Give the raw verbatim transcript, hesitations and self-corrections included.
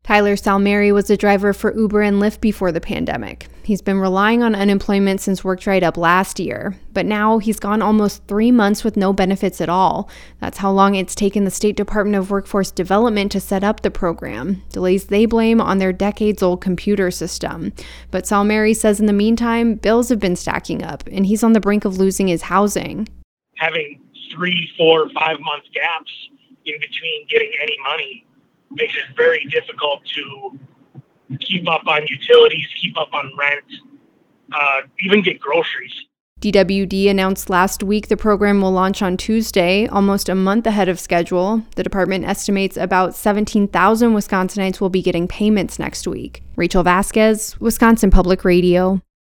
Tyler Salmieri was a driver for Uber and Lyft before the pandemic. He's been relying on unemployment since work dried up last year, but now he's gone almost three months with no benefits at all. That's how long it's taken the State Department of Workforce Development to set up the program, delays they blame on their decades-old computer system. But Salmieri says in the meantime, bills have been stacking up, and he's on the brink of losing his housing. Having three, four, five-month gaps in between getting any money makes it very difficult to keep up on utilities, keep up on rent, uh, even get groceries. D W D announced last week the program will launch on Tuesday, almost a month ahead of schedule. The department estimates about seventeen thousand Wisconsinites will be getting payments next week. Rachel Vasquez, Wisconsin Public Radio.